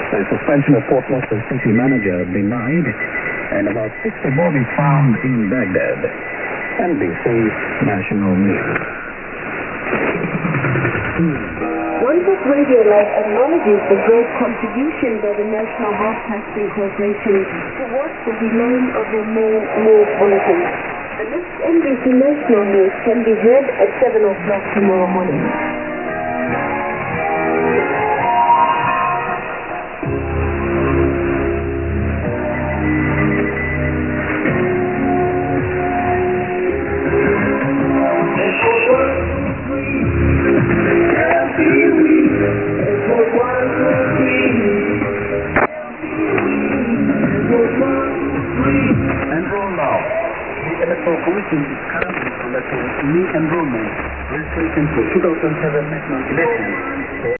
The suspension of Port Moresby's city manager denied, and about 60 bodies found in Baghdad. NBC National News. OneTech Radio Live acknowledges the great contribution by the National Broadcasting Corporation towards the delaying of the main news bulletin. The next NBC National News can be heard at 7 o'clock tomorrow morning. Enroll now. The Electoral Commission is currently conducting re-enrollment registration for 2007 national elections.